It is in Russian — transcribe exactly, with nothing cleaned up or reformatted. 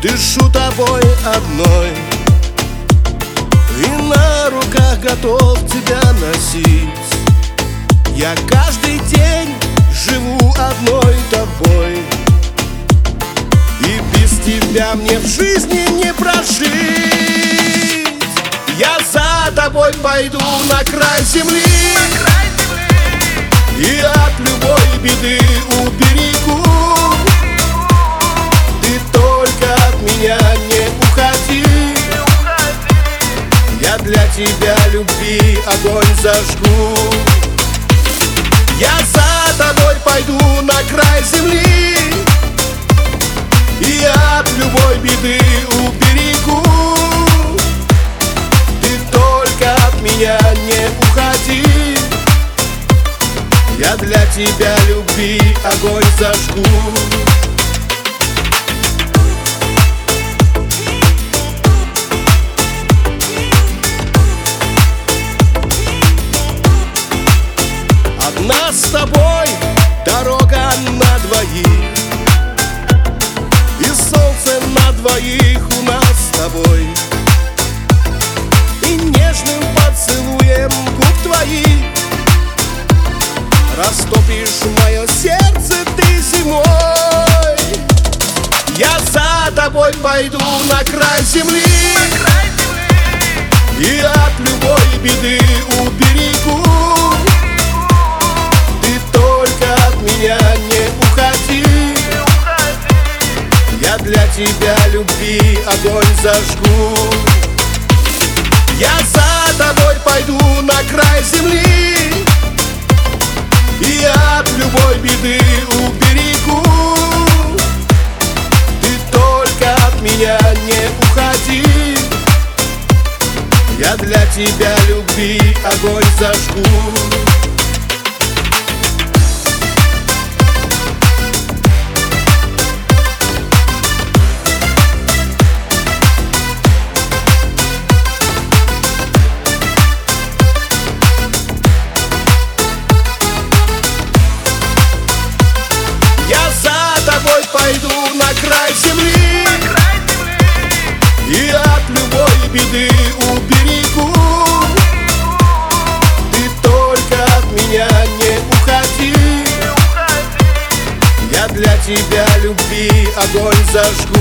дышу тобой одной, и на руках готов тебя носить. Я каждый день живу одной тобой, и без тебя мне в жизни не прожить. Я за тобой пойду на край земли, и от любой беды уберегу. Ты только от меня не уходи, я для тебя любви огонь зажгу. Я за тобой пойду на край земли, и от любой беды уберегу. Ты только от меня не уходи, я для тебя любви огонь зажгу. Одна с тобой дорога на двоих, и солнце на двоих у нас с тобой, и нежным поцелуем губ твоих растопишь мое сердце ты зимой. Я за тобой пойду на край земли, и от любой беды уберегу. Ты только от меня не уходи, я для тебя любви огонь зажгу. Я за тобой пойду на край земли, и от любой беды уберегу. Ты только от меня не уходи, я для тебя любви огонь зажгу. Пойду на край земли, и от любой беды уберегу. Ты только от меня не уходи, я для тебя любви огонь зажгу.